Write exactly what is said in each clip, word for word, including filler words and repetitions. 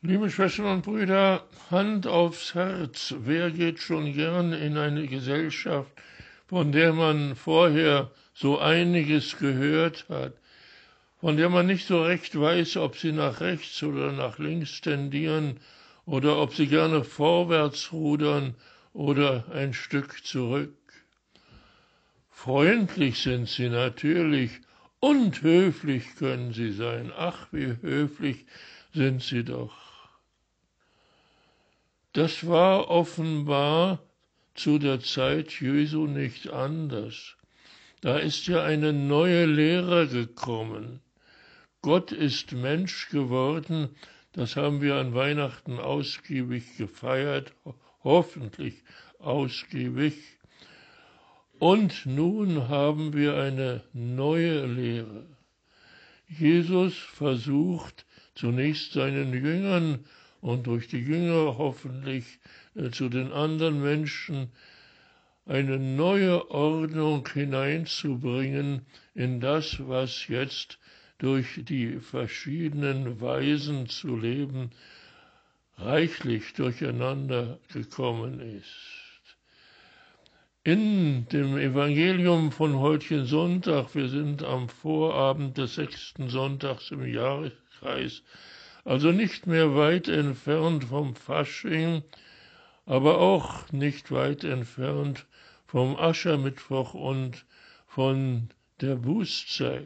Liebe Schwestern und Brüder, Hand aufs Herz, wer geht schon gern in eine Gesellschaft, von der man vorher so einiges gehört hat, von der man nicht so recht weiß, ob sie nach rechts oder nach links tendieren oder ob sie gerne vorwärts rudern oder ein Stück zurück. Freundlich sind sie natürlich und höflich können sie sein. Ach, wie höflich sind sie doch. Das war offenbar zu der Zeit Jesu nicht anders. Da ist ja eine neue Lehre gekommen. Gott ist Mensch geworden, das haben wir an Weihnachten ausgiebig gefeiert, hoffentlich ausgiebig. Und nun haben wir eine neue Lehre. Jesus versucht zunächst seinen Jüngern und durch die Jünger hoffentlich äh, zu den anderen Menschen eine neue Ordnung hineinzubringen in das, was jetzt durch die verschiedenen Weisen zu leben reichlich durcheinander gekommen ist. In dem Evangelium von heutigen Sonntag, wir sind am Vorabend des sechsten Sonntags im Jahreskreis, also nicht mehr weit entfernt vom Fasching, aber auch nicht weit entfernt vom Aschermittwoch und von der Bußzeit.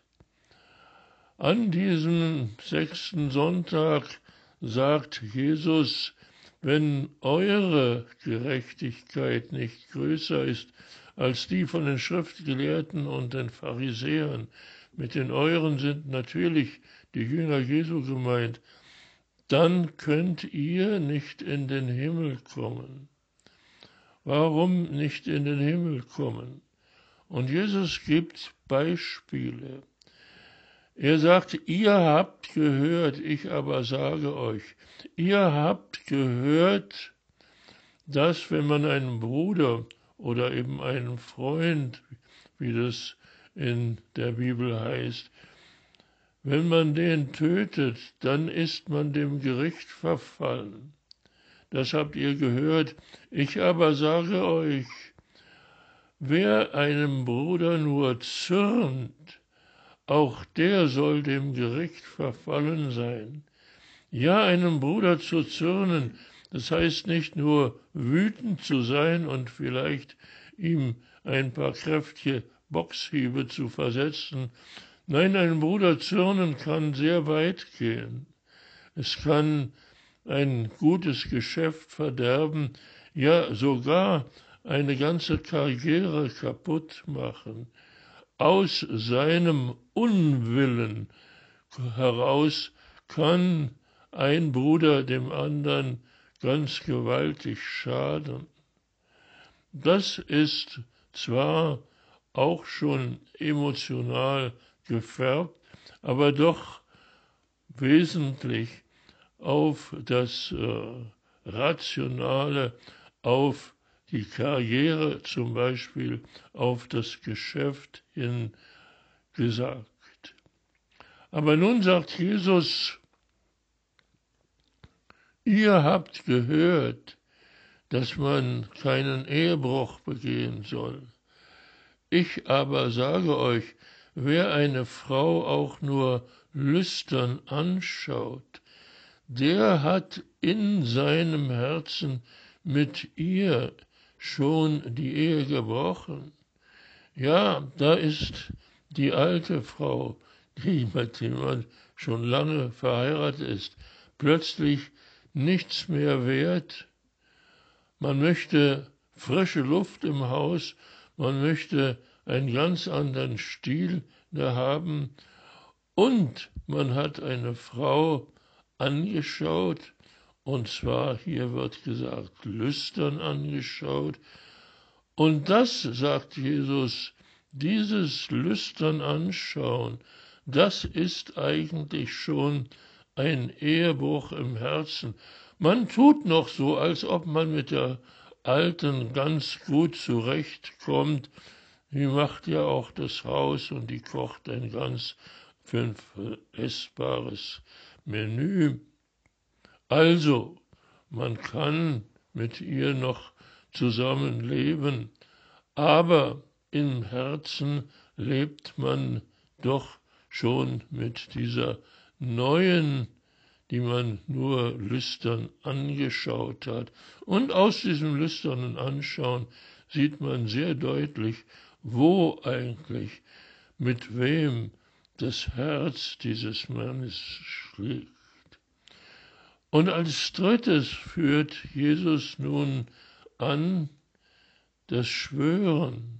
An diesem sechsten Sonntag sagt Jesus, wenn eure Gerechtigkeit nicht größer ist als die von den Schriftgelehrten und den Pharisäern, mit den euren sind natürlich die Jünger Jesu gemeint, dann könnt ihr nicht in den Himmel kommen. Warum nicht in den Himmel kommen? Und Jesus gibt Beispiele. Er sagt, ihr habt gehört, ich aber sage euch, ihr habt gehört, dass wenn man einen Bruder oder eben einen Freund, wie das in der Bibel heißt, wenn man den tötet, dann ist man dem Gericht verfallen. Das habt ihr gehört. Ich aber sage euch, wer einem Bruder nur zürnt, auch der soll dem Gericht verfallen sein. Ja, einem Bruder zu zürnen, das heißt nicht nur wütend zu sein und vielleicht ihm ein paar kräftige Boxhiebe zu versetzen. Nein, ein Bruder zürnen kann sehr weit gehen. Es kann ein gutes Geschäft verderben, ja sogar eine ganze Karriere kaputt machen. Aus seinem Unwillen heraus kann ein Bruder dem anderen ganz gewaltig schaden. Das ist zwar auch schon emotional gefärbt, aber doch wesentlich auf das äh, Rationale, auf die Karriere zum Beispiel, auf das Geschäft hin gesagt. Aber nun sagt Jesus, ihr habt gehört, dass man keinen Ehebruch begehen soll. Ich aber sage euch, wer eine Frau auch nur lüstern anschaut, der hat in seinem Herzen mit ihr schon die Ehe gebrochen. Ja, da ist die alte Frau, die mit dem man schon lange verheiratet ist, plötzlich nichts mehr wert. Man möchte frische Luft im Haus, man möchte einen ganz anderen Stil da haben und man hat eine Frau angeschaut, und zwar, hier wird gesagt, lüstern angeschaut. Und das, sagt Jesus, dieses lüstern Anschauen, das ist eigentlich schon ein Ehebruch im Herzen. Man tut noch so, als ob man mit der Alten ganz gut zurechtkommt. Die macht ja auch das Haus und die kocht ein ganz essbares Menü. Also, man kann mit ihr noch zusammenleben, aber im Herzen lebt man doch schon mit dieser neuen, die man nur lüstern angeschaut hat. Und aus diesem lüsternen Anschauen sieht man sehr deutlich, wo eigentlich, mit wem das Herz dieses Mannes schlägt. Und als drittes führt Jesus nun an das Schwören.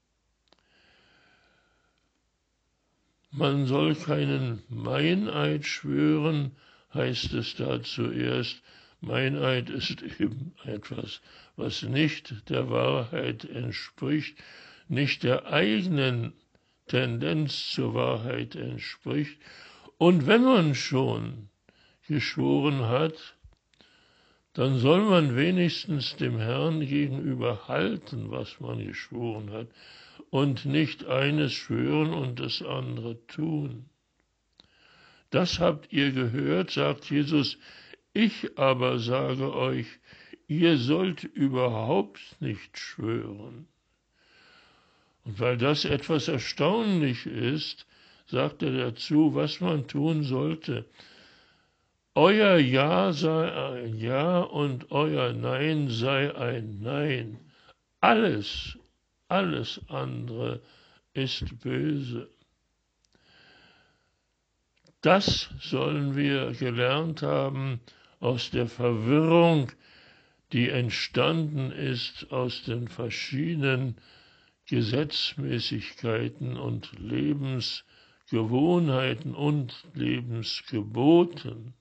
Man soll keinen Meineid schwören, heißt es da zuerst. Meineid ist eben etwas, was nicht der Wahrheit entspricht, nicht der eigenen Tendenz zur Wahrheit entspricht. Und wenn man schon geschworen hat, dann soll man wenigstens dem Herrn gegenüber halten, was man geschworen hat, und nicht eines schwören und das andere tun. Das habt ihr gehört, sagt Jesus, ich aber sage euch, ihr sollt überhaupt nicht schwören. Und weil das etwas erstaunlich ist, sagt er dazu, was man tun sollte. Euer Ja sei ein Ja und euer Nein sei ein Nein. Alles, alles andere ist böse. Das sollen wir gelernt haben aus der Verwirrung, die entstanden ist aus den verschiedenen Gesetzmäßigkeiten und Lebensgewohnheiten und Lebensgeboten.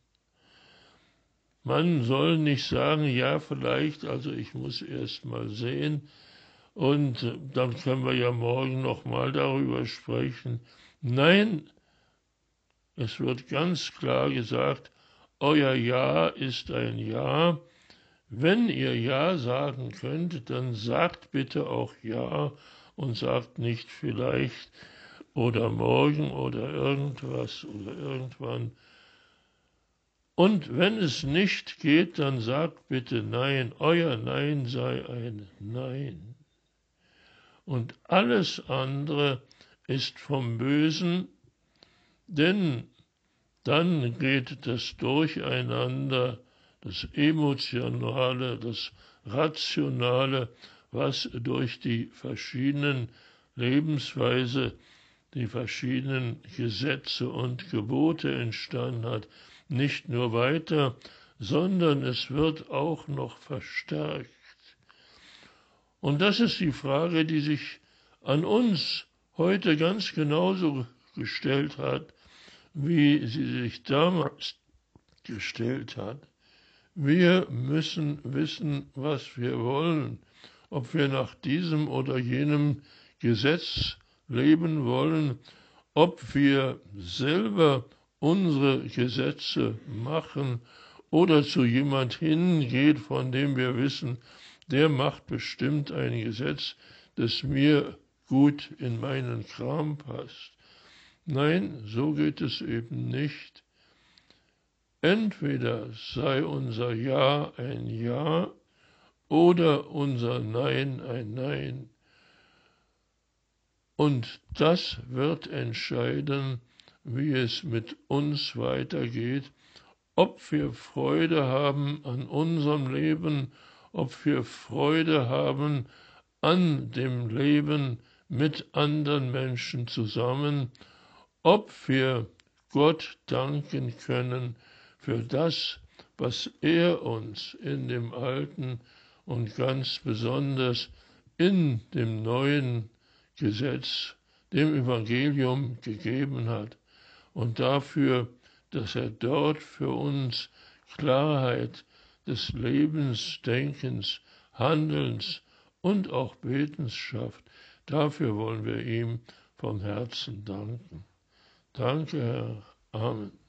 Man soll nicht sagen, ja vielleicht, also ich muss erst mal sehen und dann können wir ja morgen noch mal darüber sprechen. Nein, es wird ganz klar gesagt, euer Ja ist ein Ja. Wenn ihr Ja sagen könnt, dann sagt bitte auch Ja und sagt nicht vielleicht oder morgen oder irgendwas oder irgendwann. Und wenn es nicht geht, dann sagt bitte Nein. Euer Nein sei ein Nein. Und alles andere ist vom Bösen, denn dann geht das Durcheinander, das Emotionale, das Rationale, was durch die verschiedenen Lebensweise, die verschiedenen Gesetze und Gebote entstanden hat, nicht nur weiter, sondern es wird auch noch verstärkt. Und das ist die Frage, die sich an uns heute ganz genauso gestellt hat, wie sie sich damals gestellt hat. Wir müssen wissen, was wir wollen, ob wir nach diesem oder jenem Gesetz leben wollen, ob wir selber unsere Gesetze machen oder zu jemand hingeht, von dem wir wissen, der macht bestimmt ein Gesetz, das mir gut in meinen Kram passt. Nein, so geht es eben nicht. Entweder sei unser Ja ein Ja oder unser Nein ein Nein. Und das wird entscheiden, wie es mit uns weitergeht, ob wir Freude haben an unserem Leben, ob wir Freude haben an dem Leben mit anderen Menschen zusammen, ob wir Gott danken können für das, was er uns in dem Alten und ganz besonders in dem neuen Gesetz, dem Evangelium gegeben hat und dafür, dass er dort für uns Klarheit des Lebens, Denkens, Handelns und auch Betens schafft. Dafür wollen wir ihm vom Herzen danken. Danke, Herr. Amen.